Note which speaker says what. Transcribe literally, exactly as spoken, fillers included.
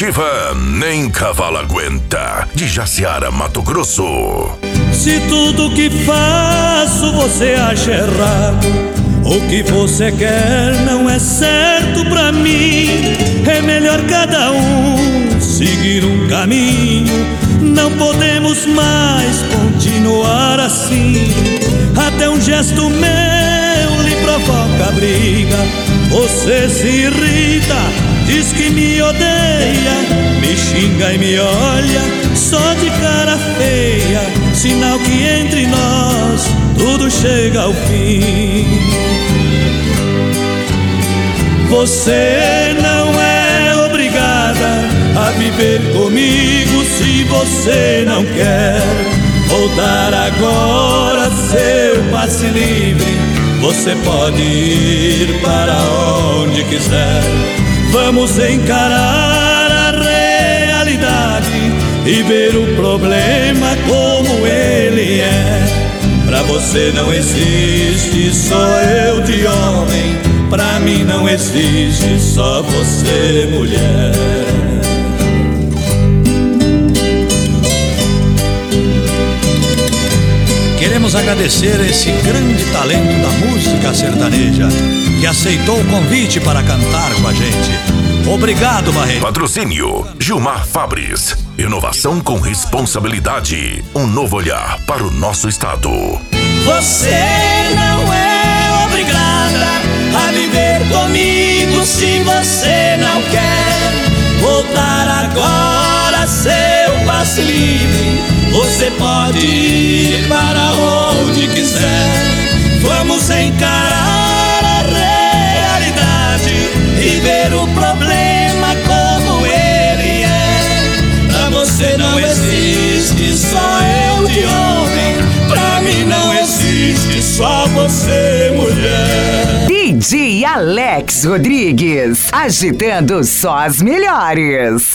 Speaker 1: Nativa, nem cavalo aguenta, de Jaciara, Mato Grosso.
Speaker 2: Se tudo que faço você acha errado, o que você quer não é certo pra mim, é melhor cada um seguir um caminho. Não podemos mais continuar assim. Até um gesto meu lhe provoca briga. Você se irrita, diz que me odeia, me xinga e me olha só de cara feia, sinal que entre nós tudo chega ao fim. Você não é obrigada a viver comigo se você não quer. Vou dar agora seu passe livre, você pode ir para onde quiser. Vamos encarar a realidade e ver o problema como ele é. Pra você não existe só eu de homem, pra mim não existe só você mulher.
Speaker 3: Queremos agradecer esse grande talento da música sertaneja que aceitou o convite para cantar com a gente. Obrigado, Barreto.
Speaker 1: Patrocínio Gilmar Fabris. Inovação com responsabilidade. Um novo olhar para o nosso estado.
Speaker 2: Você não é obrigada a viver comigo se você não quer. Vou dar agora seu passe livre, você pode ir para onde quiser. Vamos encarar a realidade e ver o problema como ele é. Pra você não existe só eu de homem, pra mim não existe só você mulher.
Speaker 4: D J Alex Rodrigues, agitando só as melhores.